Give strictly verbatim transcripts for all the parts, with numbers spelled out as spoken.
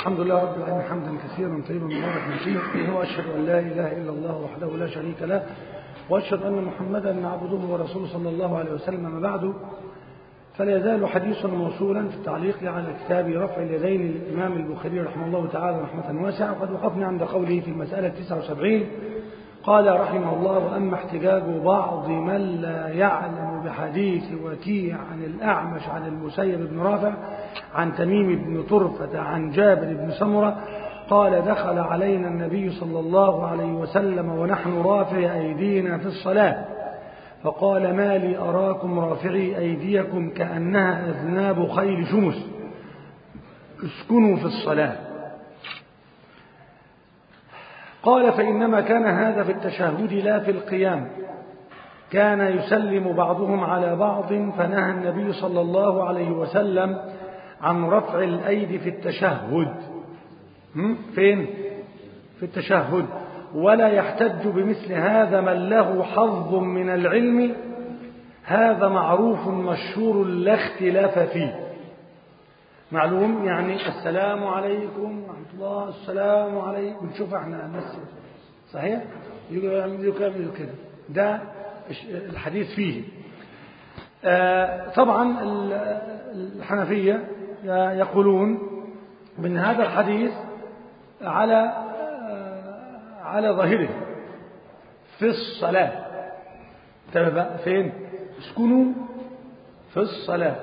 الحمد لله رب العالمين حمدا كثيرا طيبا مباركا فيه، واشهد ان لا اله الا الله وحده لا شريك له، واشهد ان محمدا عبده ورسوله صلى الله عليه وسلم. ما بعد، فلا يزال حديثنا موصولا في التعليق على كتاب رفع اليدين للامام البخاري رحمه الله تعالى رحمه واسعه، وقد وقفنا عند قوله في المساله تسعة وسبعين قال رحمه الله: واما احتجاج بعض من لا يعلم بحديث وكيع عن الاعمش عن المسيب بن رافع عن تميم بن طرفة عن جابر بن سمرة قال: دخل علينا النبي صلى الله عليه وسلم ونحن رافع أيدينا في الصلاة، فقال: ما لي أراكم رافعي أيديكم كأنها أذناب خيل شمس، اسكنوا في الصلاة. قال: فإنما كان هذا في التشهد لا في القيام، كان يسلم بعضهم على بعض، فنهى النبي صلى الله عليه وسلم عن رفع الأيدي في التشهد. فين؟ في التشهد. ولا يحتج بمثل هذا من له حظ من العلم، هذا معروف مشهور لا اختلاف فيه. معلوم يعني السلام عليكم ورحمة الله، السلام عليكم، نشوف احنا الناس صحيح يعملوا كده، ده الحديث فيه. آه طبعا الحنفية يقولون من هذا الحديث على آه على ظاهره في الصلاة. تبقى فين؟ اسكنوا في الصلاة.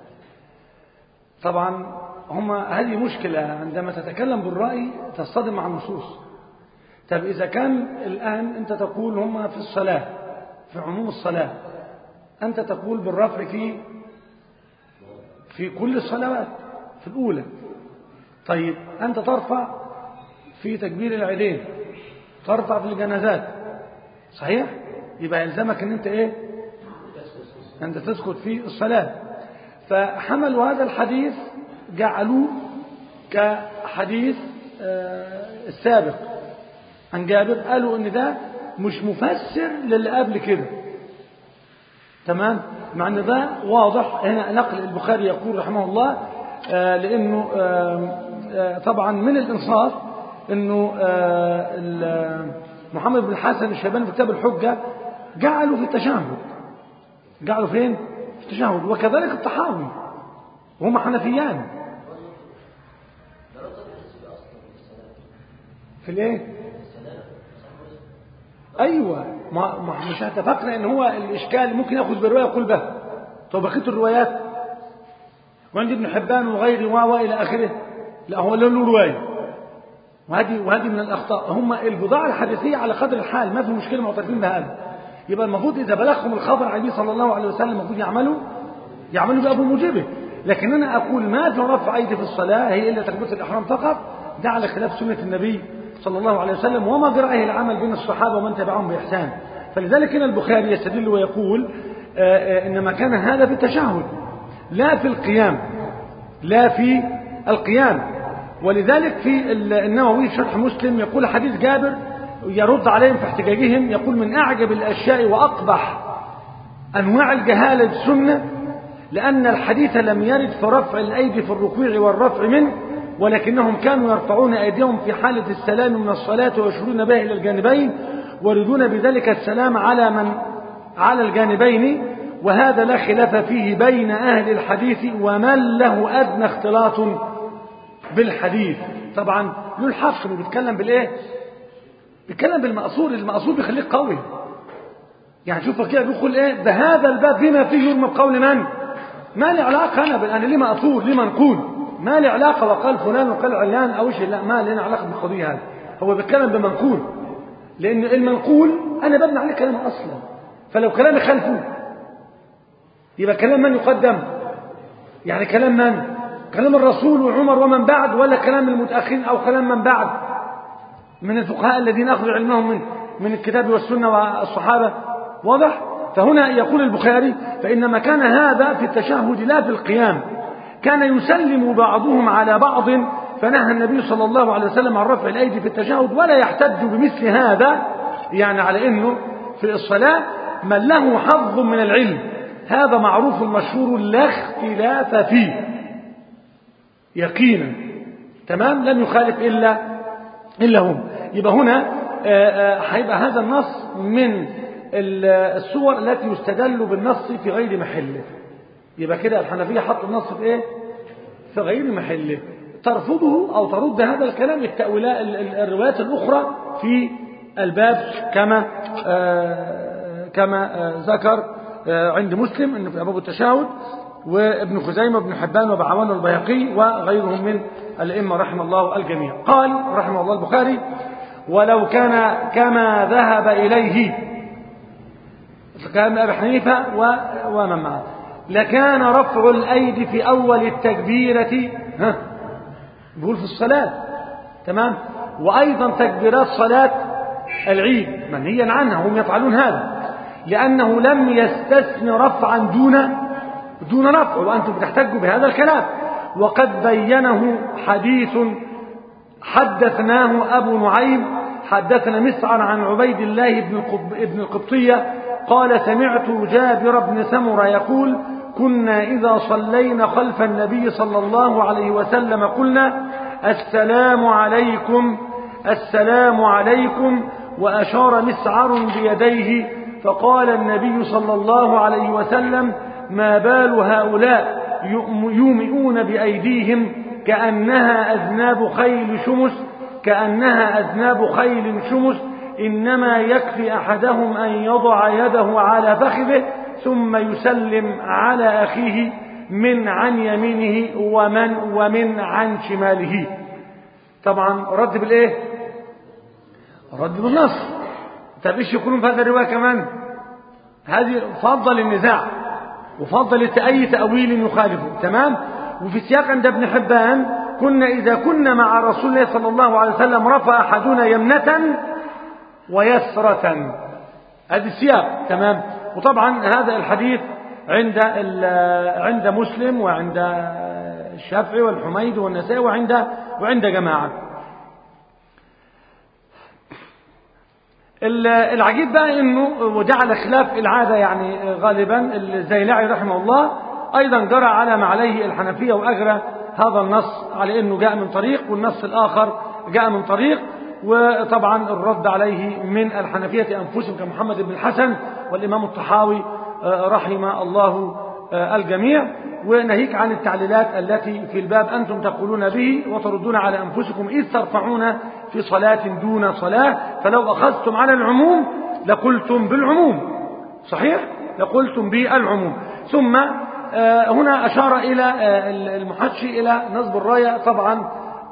طبعا هم هذه مشكلة عندما تتكلم بالرأي تصطدم مع النصوص. طب إذا كان الآن أنت تقول هم في الصلاة في عموم الصلاة، أنت تقول بالرفع في في كل الصلوات في الأولى، طيب أنت ترفع في تكبير العيدين، ترفع في الجنازات، صحيح؟ يبقى يلزمك أن أنت إيه؟ أنت تسكت في الصلاة. فحملوا هذا الحديث جعلوه كحديث السابق عن جابر، قالوا ان ده مش مفسر للي قبل كده، تمام؟ مع ان ده واضح. هنا نقل البخاري يقول رحمه الله آه لانه آه آه طبعا من الانصاف انه آه محمد بن الحسن الشيباني في كتاب الحجه جعلوا في التشهد، جعلوا فين؟ في التشهد. وكذلك الطحاوي وهم حنفيان في الايه؟ ايوه، ما مش اتفقنا ان هو الاشكال ممكن ياخذ بالروايه يقول به. طب بقيه الروايات وعند ابن حبان وغيره والى اخره، لا هو له روايه، وهذه وهذه من الاخطاء. هم البضاعه الحديثيه على قدر الحال، ما في مشكله، معترفين بهذا. يبقى المفروض اذا بلغهم الخبر عن النبي صلى الله عليه وسلم المفروض يعملوا يعملوا بابو موجبه. لكن انا اقول ما في رفع ايدي في الصلاه هي الا تكبيره الاحرام فقط، ده على خلاف سنه النبي صلى الله عليه وسلم وما جرأه العمل بين الصحابة ومن تبعهم بإحسان. فلذلك هنا البخاري يستدل ويقول آآ آآ إنما كان هذا في التشهد لا في القيام، لا في القيام. ولذلك في النووي شرح مسلم يقول حديث جابر يرد عليهم في احتجاجهم، يقول: من أعجب الأشياء وأقبح أنواع الجهالة السنة لأن الحديث لم يرد في رفع الأيدي في الركوع والرفع منه، ولكنهم كانوا يرفعون أيديهم في حالة السلام من الصلاة ويشيرون بها إلى الجانبين، ويريدون بذلك السلام على من على الجانبين، وهذا لا خلاف فيه بين أهل الحديث ومن له أدنى اختلاط بالحديث. طبعا له الحق انه بيتكلم بالإيه؟ بيتكلم بالمقصور، المقصور بيخليك قوي. يعني شوف كده بيقول إيه؟ بهذا الباب بما فيه يرمى بقول من؟ ما لي علاقة أنا بالأنا ليه مقصور ليه منقول، ما لي علاقة وقال فلان وقال علان أو شيء، لا، ما لنا علاقة بالقضية هذه. هو بيتكلم بمنقول، لأن المنقول أنا ببني عليه كلام أصلا، فلو كلامي خلفه يبقى كلام من يقدم؟ يعني كلام من؟ كلام الرسول وعمر ومن بعد، ولا كلام المتأخرين أو كلام من بعد من الفقهاء الذين أخذوا علمهم من من الكتاب والسنة والصحابة؟ واضح؟ فهنا يقول البخاري: فإنما كان هذا في التشهد لا في القيام، كان يسلم بعضهم على بعض، فنهى النبي صلى الله عليه وسلم عن رفع الأيدي في التشهد. ولا يحتج بمثل هذا، يعني على أنه في الصلاة من له حظ من العلم، هذا معروف مشهور لا اختلاف فيه يقينا. تمام، لم يخالف إلا إلا هم. يبقى هنا هيبقى هذا النص من الصور التي يستدل بالنص في غير محله. يبقى كده الحنفية حطوا النص في إيه؟ في غير محله. ترفضه أو ترد هذا الكلام التأويلات الروايات الأخرى في الباب كما آه كما آه ذكر آه عند مسلم انه في ابواب التشهد، وابن خزيمه وابن حبان وبعوان والبيهقي وغيرهم من الائمه رحمه الله الجميع. قال رحمه الله البخاري: ولو كان كما ذهب اليه كان ابي حنيفه ومن معه لكان رفع الايدي في اول التكبيره ها بيقول في الصلاه، تمام، وايضا تكبيرات صلاه العيد منهيا عنها، هم يفعلون هذا لأنه لم يستثن رفعا دون دون رفع، وأنتم بتحتجوا بهذا الكلام. وقد بينه حديث حدثناه أبو نعيم حدثنا مسعر عن عبيد الله بن القبطية قال: سمعت جابر بن سمرة يقول: كنا إذا صلينا خلف النبي صلى الله عليه وسلم قلنا: السلام عليكم السلام عليكم، وأشار مسعر بيديه، فقال النبي صلى الله عليه وسلم: ما بال هؤلاء يومئون بأيديهم كأنها أذناب خيل شمس كأنها أذناب خيل شمس إنما يكفي أحدهم أن يضع يده على فخذه ثم يسلم على أخيه من عن يمينه ومن ومن عن شماله. طبعا رد بالإيه؟ رد بالنص. طب ايش يكونون في هذا الرواية كمان؟ هذه فضل النزاع وفضل أي تأويل يخالفه، تمام. وفي سياق عند ابن حبان: كنا إذا كنا مع رسول الله صلى الله عليه وسلم رفع أحدنا يمنة ويسرة. هذا السياق، تمام. وطبعا هذا الحديث عند عند مسلم وعند الشافعي والحميد والنسائي وعند وعند جماعة. العجيب بقى انه وجعل خلاف العادة يعني غالبا الزيلعي رحمه الله ايضا جرى على ما عليه الحنفية واجرى هذا النص على انه جاء من طريق والنص الاخر جاء من طريق، وطبعا الرد عليه من الحنفية انفسهم كمحمد بن الحسن والامام الطحاوي رحم الله الجميع. وناهيك عن التعليلات التي في الباب أنتم تقولون به وتردون على أنفسكم إذ ترفعون في صلاة دون صلاة، فلو أخذتم على العموم لقلتم بالعموم، صحيح؟ لقلتم بالعموم. ثم هنا أشار إلى المحشي إلى نصب الراية. طبعا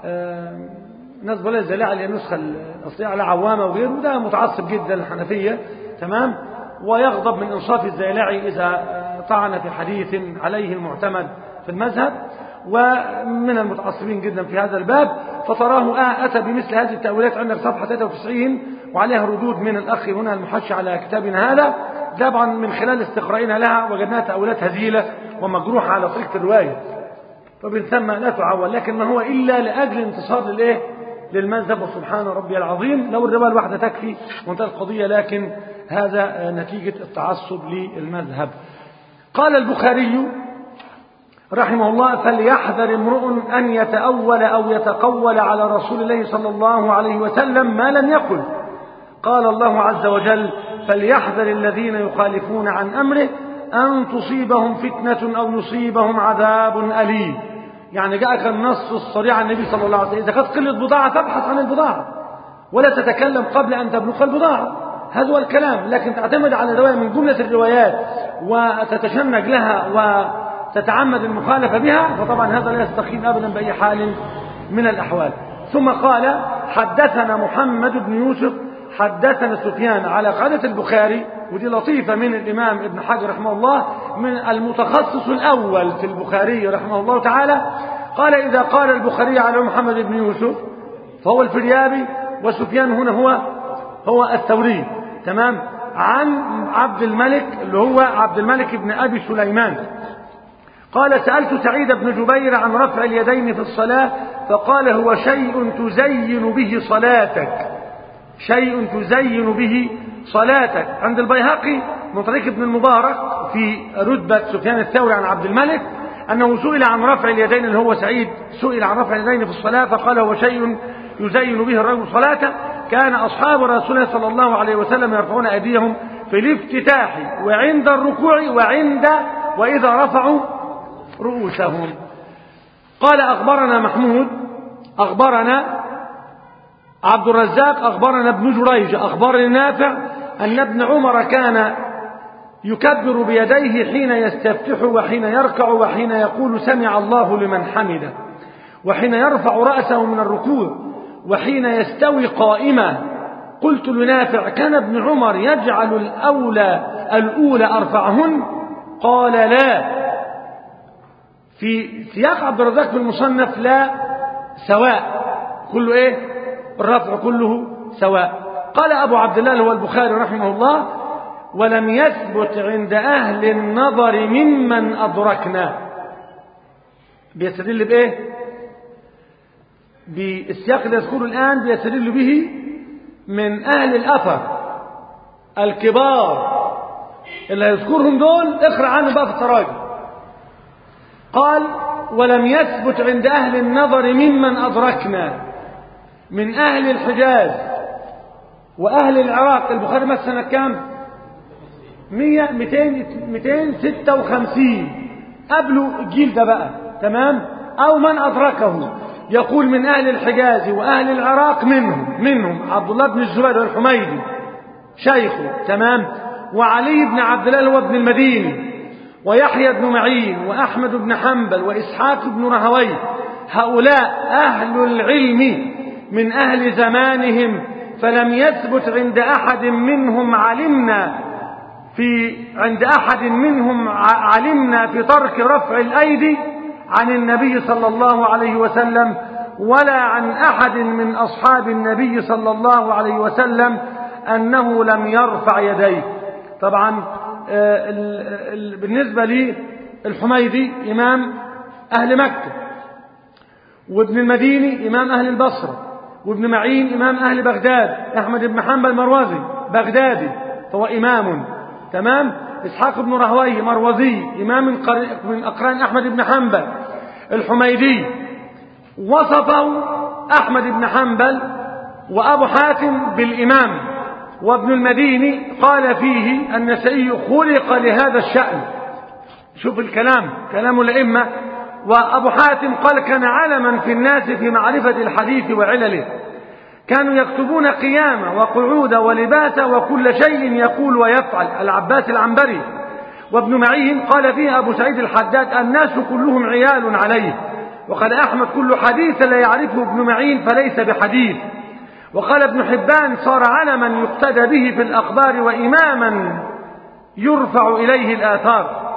نصب الراية الزلاعة اللي النسخة الأصلية على عوامة وغيره، ده متعصب جدا الحنفية، تمام، ويغضب من إنصاف الزيلعي إذا طعن في حديث عليه المعتمد في المذهب، ومن المتعصبين جدا في هذا الباب. فتراه آه أتى بمثل هذه التأويلات عندنا في صفحة ثلاثة وتسعين وعليها ردود من الأخ هنا المحشي على كتابنا هذا. طبعا من خلال استقرائنا لها وجدناها تأويلات هزيلة ومجروحة على طريقة الرواية، فمن ثم لا تعول، لكن ما هو إلا لأجل انتصار للإيه؟ للمذهب. وسبحان ربي العظيم، لو الرواية الواحدة تكفي وانتهت القضية، لكن هذا نتيجة التعصب للمذهب. قال البخاري رحمه الله: فليحذر امرؤ أن يتأول أو يتقول على رسول الله صلى الله عليه وسلم ما لم يقل. قال الله عز وجل: فليحذر الذين يخالفون عن أمره أن تصيبهم فتنة أو يصيبهم عذاب أليم. يعني جاءك النص الصريح عن النبي صلى الله عليه وسلم: إذا كانت قلة بضاعة فابحث عن البضاعة ولا تتكلم قبل أن تبلغ البضاعة. هذا هو الكلام. لكن تعتمد على رواية من جملة الروايات وتتشنج لها وتتعمد المخالفة بها، فطبعا هذا لا يستقيم أبدا بأي حال من الأحوال. ثم قال: حدثنا محمد بن يوسف حدثنا سفيان على قاعدة البخاري، ودي لطيفة من الإمام ابن حجر رحمه الله من المتخصص الأول في البخاري رحمه الله تعالى. قال: إذا قال البخاري على محمد بن يوسف فهو الفريابي، وسفيان هنا هو هو الثوري، تمام، عن عبد الملك اللي هو عبد الملك بن أبي سليمان. قال: سألت سعيد بن جبير عن رفع اليدين في الصلاة فقال: هو شيء تزين به صلاتك شيء تزين به صلاتك. عند البيهقي من طريق ابن المبارك في رتبة سفيان الثوري عن عبد الملك أنه سئل عن رفع اليدين، اللي هو سعيد سئل عن رفع اليدين في الصلاة فقال هو شيء يزين به الرجل صلاته. كان أصحاب رسول الله صلى الله عليه وسلم يرفعون أيديهم في الافتتاح وعند الركوع وعند وإذا رفعوا رؤوسهم. قال أخبرنا محمود أخبرنا عبد الرزاق أخبرنا ابن جريج أخبرنا نافع أن ابن عمر كان يكبر بيديه حين يستفتح وحين يركع وحين يقول سمع الله لمن حمده وحين يرفع رأسه من الركوع وحين يستوي قائما. قلت لنافع كان ابن عمر يجعل الأولى الأولى أرفعهن؟ قال لا. في سياق عبد الرزاق في المصنف لا سواء، كله ايه؟ الرفع كله سواء. قال أبو عبد الله هو البخاري رحمه الله ولم يثبت عند أهل النظر ممن أدركنا. بيستدل بإيه؟ بالسياق اللي يذكره الآن بيستدل به من أهل الأثر الكبار اللي يذكرهم دول اقرأ عنه بقى في التراجم. قال ولم يثبت عند أهل النظر ممن أدركنا من أهل الحجاز وأهل العراق. البخاري مات سنة كام؟ مية مئتين ستة وخمسين قبله الجيل ده بقى، تمام؟ أو من أدركه. يقول من أهل الحجاز وأهل العراق منهم منهم عبد الله بن الزبير الحميدي شيخه، تمام؟ وعلي بن عبد الله هو ابن المديني ويحيى بن معين وأحمد بن حنبل وإسحاق بن راهويه. هؤلاء أهل العلم من أهل زمانهم، فلم يثبت عند أحد منهم علمنا في عند أحد منهم علمنا في ترك رفع الأيدي عن النبي صلى الله عليه وسلم ولا عن أحد من أصحاب النبي صلى الله عليه وسلم أنه لم يرفع يديه. طبعا بالنسبة لي الحميدي إمام أهل مكة، وابن المديني إمام أهل البصرة، وابن معين إمام أهل بغداد، أحمد بن حنبل مروزي بغدادي فهو إمام، تمام؟ إسحاق بن راهويه مروزي إمام من أقران أحمد بن حنبل. الحميدي وصفه أحمد بن حنبل وأبو حاتم بالإمام، وابن المديني قال فيه النسائي خلق لهذا الشأن. شوف الكلام كلام الأئمة. وأبو حاتم قال كان علما في الناس في معرفة الحديث وعلله، كانوا يكتبون قيامة وقعود ولباسة وكل شيء يقول ويفعل. العباس العنبري. وابن معين قال فيه أبو سعيد الحداد الناس كلهم عيال عليه. وقال أحمد كل حديث لا يعرفه ابن معين فليس بحديث. وقال ابن حبان صار علما يقتدى به في الأخبار وإماما يرفع إليه الآثار.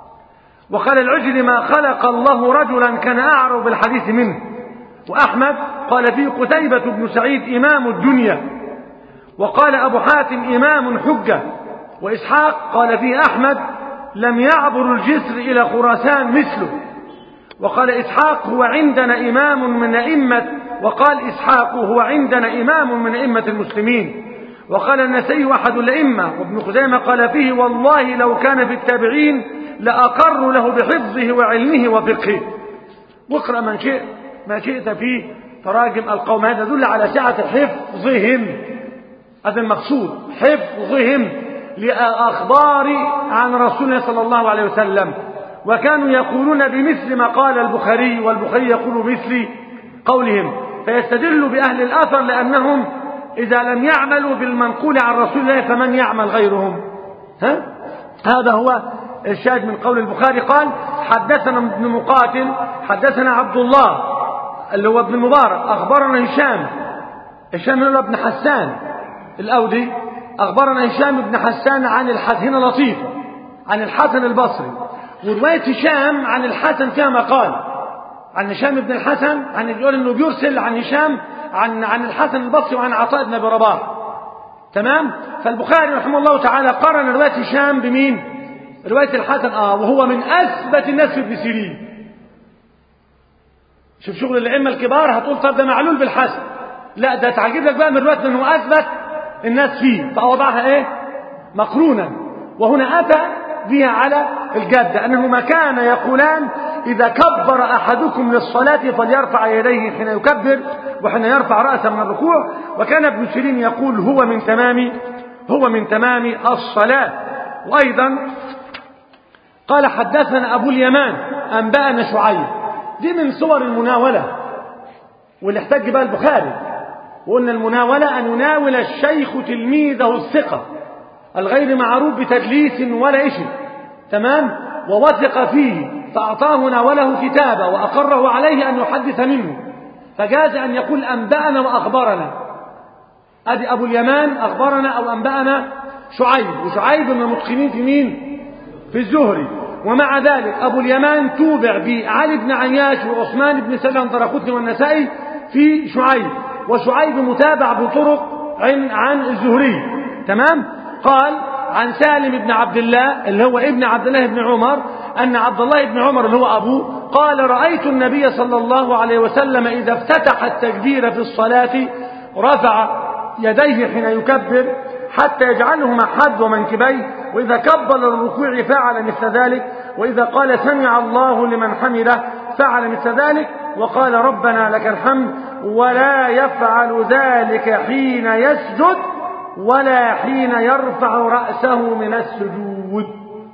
وقال العجل ما خلق الله رجلا كان أعرف بالحديث منه. وأحمد قال فيه قتيبة بن سعيد إمام الدنيا. وقال أبو حاتم إمام حجة. وإسحاق قال فيه أحمد لم يعبر الجسر إلى خراسان مثله. وقال إسحاق هو عندنا إمام من أئمة وقال إسحاق هو عندنا إمام من أئمة المسلمين. وقال النسائي أحد الأئمة. وابن خزيمة قال فيه والله لو كان في التابعين لأقر له بحفظه وعلمه وفقهه. واقرأ من شئت ما شئت في تراجم القوم. هذا يدل على سعة حفظهم، هذا المقصود، حفظهم لأخبار عن رسول الله صلى الله عليه وسلم. وكانوا يقولون بمثل ما قال البخاري والبخاري يقول بمثل قولهم. فيستدل بأهل الأثر لأنهم إذا لم يعملوا بالمنقول عن رسول الله فمن يعمل غيرهم. ها؟ هذا هو الشاهد من قول البخاري. قال حدثنا ابن مقاتل حدثنا عبد الله اللي هو ابن المبارك أخبرنا هشام هشام اللي هو ابن حسان الأودي أخبرنا هشام بن حسان عن الحسن، هنا لطيفة، عن الحسن البصري. ورواية هشام عن الحسن كما قال عن هشام بن الحسن، عن يقول انه بيرسل عن هشام عن عن الحسن البصري وعن عطاء بن ابي رباح، تمام؟ فالبخاري رحمه الله تعالى قارن رواية هشام بمين؟ رواية الحسن. اه وهو من اثبت الناس في ابن سيرين. شوف شغل الائمه الكبار، هتقول طب ده معلول بالحسن، لا ده تعجب لك بقى من رواية انه اثبت الناس فيه فوضعها ايه؟ مقرونا. وهنا اتى بها على الجادة أنهما كان يقولان إذا كبر أحدكم للصلاة فليرفع يديه حين يكبر وحين يرفع رأسه من الركوع. وكان ابن سيرين يقول هو من تمام هو من تمام الصلاة. وأيضا قال حدثنا أبو اليمان أنبأنا شعيب. دي من صور المناولة واللي احتج بها البخاري، وقلنا المناولة أن يناول الشيخ تلميذه الثقة الغير معروف بتدليس ولا إشي، تمام، ووثق فيه فأعطاه ناوله كتابا وأقره عليه أن يحدث منه، فجاز أن يقول أنبأنا وأخبرنا. أدي أبو اليمان أخبرنا أو أنبأنا شعيب، وشعيب من المتقنين في مين؟ في الزهري. ومع ذلك أبو اليمان توبع بعلي بن عياش وعثمان بن سلام طرقتني والنسائي في شعيب، وشعيب متابع بطرق عن عن الزهري، تمام. قال عن سالم بن عبد الله اللي هو ابن عبد الله بن عمر أن عبد الله بن عمر اللي هو أبوه قال رأيت النبي صلى الله عليه وسلم إذا افتتح التكبير في الصلاة رفع يديه حين يكبر حتى يجعلهما حد ومنكبيه، وإذا كبر الركوع فعل مثل ذلك، وإذا قال سمع الله لمن حمده فعل مثل ذلك، وقال ربنا لك الحمد، ولا يفعل ذلك حين يسجد ولا حين يرفع رأسه من السجود.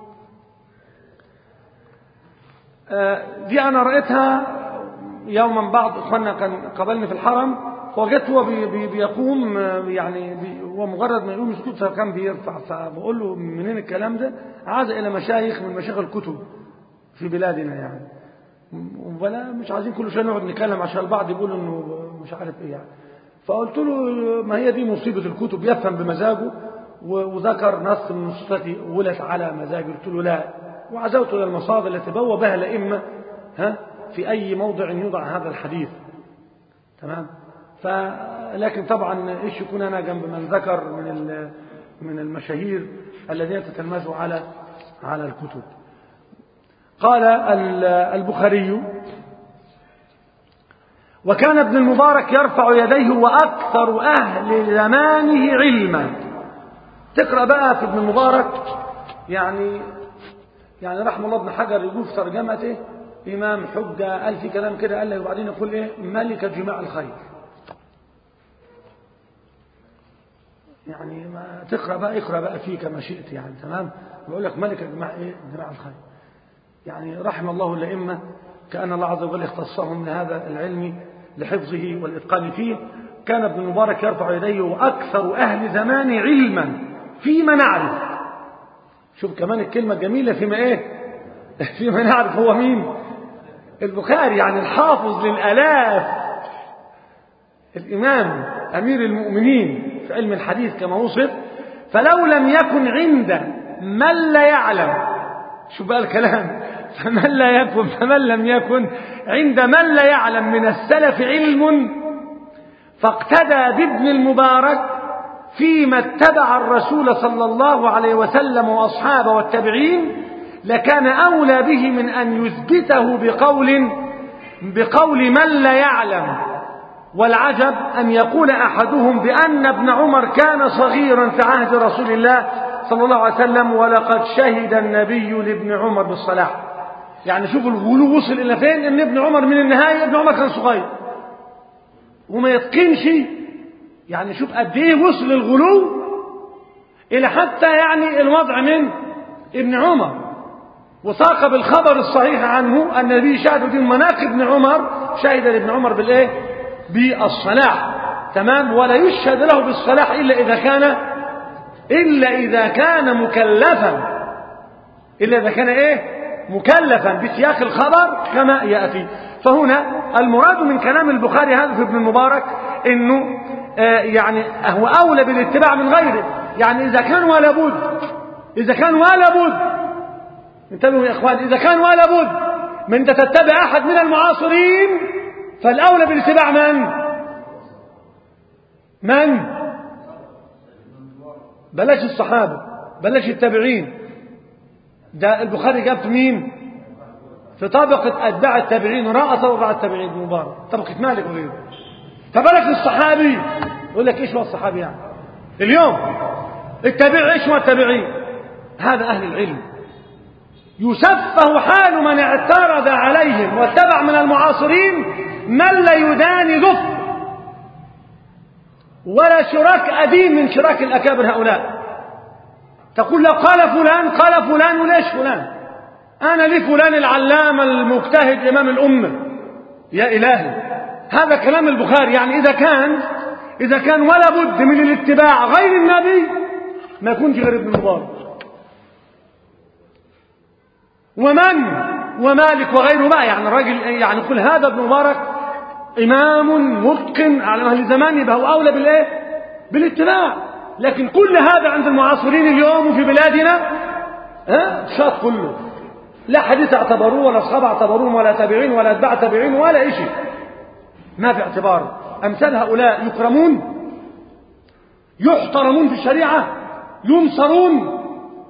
دي أنا رأيتها يوما بعض إخواننا كان قابلني في الحرم، وجدت هو بي بي بيقوم يعني بي هو مجرد ما يقوم يسكت فكان بيرفع، فبقول له منين الكلام ده؟ عاد إلى مشايخ من مشايخ الكتب في بلادنا يعني، ولا مش عايزين كل شيء نقعد نتكلم عشان البعض يقول إنه مش عارف إيه يعني. فقلت له ما هي دي مصيبة الكتب، يفهم بمزاجه، وذكر نص من النصوص التي ولت على مزاجه. قلت له لا، وعزوت إلى المصادر التي بوى بها الأئمة ها في أي موضع يوضع هذا الحديث، تمام. فلكن طبعا ايش يكون انا جنب من ذكر من من المشاهير الذين تتلمذوا على على الكتب. قال البخاري وكان ابن المبارك يرفع يديه وأكثر أهل زمانه علما. تقرأ بقى في ابن المبارك يعني يعني رحمه الله ابن حجر يقول في ترجمته إمام حجة، قال في كلام كده قال له وبعدين يقول إيه ملك جماع الخير. يعني ما تقرأ بقى اقرأ بقى فيه كما شئت يعني، تمام. بقول لك ملك جماع إيه جماع الخير. يعني رحم الله الأئمة كأن الله عز وجل اختصهم من هذا العلم لحفظه والإتقان فيه. كان ابن المبارك يرفع يديه وأكثر أهل زمانه علما فيما نعرف. شوف كمان الكلمة الجميلة فيما إيه فيما نعرف. هو مين؟ البخاري، يعني الحافظ للآلاف، الإمام أمير المؤمنين في علم الحديث كما وصف. فلو لم يكن عند من لا يعلم، شو بقى الكلام، فمن لا يكن فمن لم يكن عند من لا يعلم من السلف علم فاقتدى بابن المبارك فيما اتبع الرسول صلى الله عليه وسلم وأصحابه والتابعين لكان أولى به من أن يثبته بقول بقول من لا يعلم. والعجب أن يقول أحدهم بأن ابن عمر كان صغيرا في عهد رسول الله صلى الله عليه وسلم ولقد شهد النبي لابن عمر بالصلاح. يعني شوف الغلو وصل إلى فين، أن ابن عمر من النهاية ابن عمر كان صغير وما يتقنش. يعني شوف قد ايه وصل الغلو إلى حتى يعني الوضع من ابن عمر. وساق بالخبر الصحيح عنه أن النبي شهد دين مناقب ابن عمر، شهد لابن عمر بالإيه بالصلاح، تمام. ولا يشهد له بالصلاح إلا إذا كان إلا إذا كان مكلفا إلا إذا كان إيه مكلفا بسياق الخبر كما يأتي. فهنا المراد من كلام البخاري هذا في ابن المبارك إنه آه يعني هو أولى بالاتباع من غيره. يعني إذا كان ولا بد إذا كان ولا بد انتبهوا يا إخوان، إذا كان ولا بد من تتبع أحد من المعاصرين فالأولى بالاتباع من؟ من؟ بلاش الصحابة، بلاش التابعين. ده البخاري جاب مين؟ في طبقة أتباع التابعين، وراء طبقة التابعين المبارك، طبقة مالك وغيره. فبالك الصحابي يقول لك إيش هو الصحابي يعني؟ اليوم التابعي إيش هو التابعين؟ هذا أهل العلم. يسفه حال من اعترض عليهم واتبع من المعاصرين من لا يداني ظفر ولا شراك أديم من شراك الأكابر هؤلاء. تقول لو قال فلان قال فلان وليش فلان؟ أنا لي فلان العلامة المجتهد إمام الأمة. يا إلهي، هذا كلام البخاري. يعني إذا كان إذا كان ولا بد من الاتباع غير النبي ما يكونش غير ابن المبارك ومن ومالك وغيره بقى. يعني الراجل يعني يقول هذا ابن مبارك إمام متقن على أهل زمانه، يبقى هو أولى بالإيه؟ بالاتباع. لكن كل هذا عند المعاصرين اليوم وفي بلادنا ها شاط كله، لا حديث اعتبروه ولا أصحاب اعتبروه ولا تابعين ولا أتباع تابعين ولا شيء، ما في اعتبار. أمثال هؤلاء يكرمون يحترمون في الشريعة ينصرون،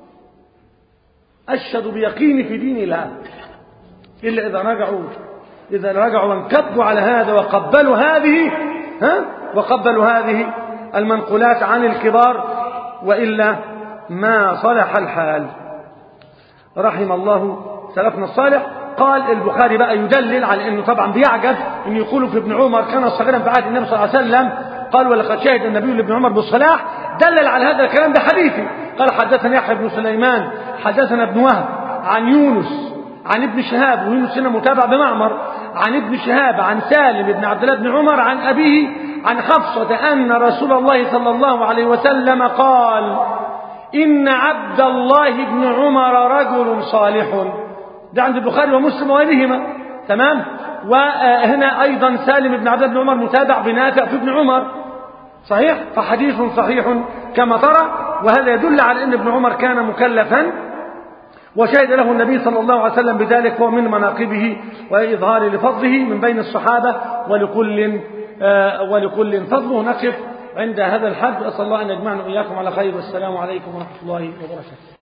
أشهد بيقيني في دين الله، إلا إذا رجعوا إذا رجعوا وانكبوا على هذا وقبلوا هذه ها وقبلوا هذه المنقولات عن الكبار، وإلا ما صلح الحال. رحم الله سلفنا الصالح. قال البخاري بقى يدلل على انه طبعا بيعجب ان يقولوا في ابن عمر كان صغيرا في عهد النبي صلى الله عليه وسلم، قال ولقد شهد النبي لابن عمر بالصلاح. دلل على هذا الكلام ده حديثي. قال حدثنا يحيى بن سليمان حدثنا ابن وهب عن يونس عن ابن شهاب، ويونس هنا متابع بمعمر، عن ابن شهاب عن سالم بن عبد الله بن عمر عن أبيه عن حفصة أن رسول الله صلى الله عليه وسلم قال إن عبد الله بن عمر رجل صالح. ده عند البخاري ومسلم وغيرهما. تمام. وهنا أيضا سالم بن عبد الله بن عمر متابع بنافع في ابن عمر. صحيح. فحديث صحيح كما ترى. وهذا يدل على أن ابن عمر كان مكلفا وشهد له النبي صلى الله عليه وسلم بذلك، ومن مناقبه وإظهار لفضله من بين الصحابة، ولكل آه ولكل فضله. نقف عند هذا الحد. أسأل الله أن يجمعنا وإياكم على خير، والسلام عليكم ورحمة الله وبركاته.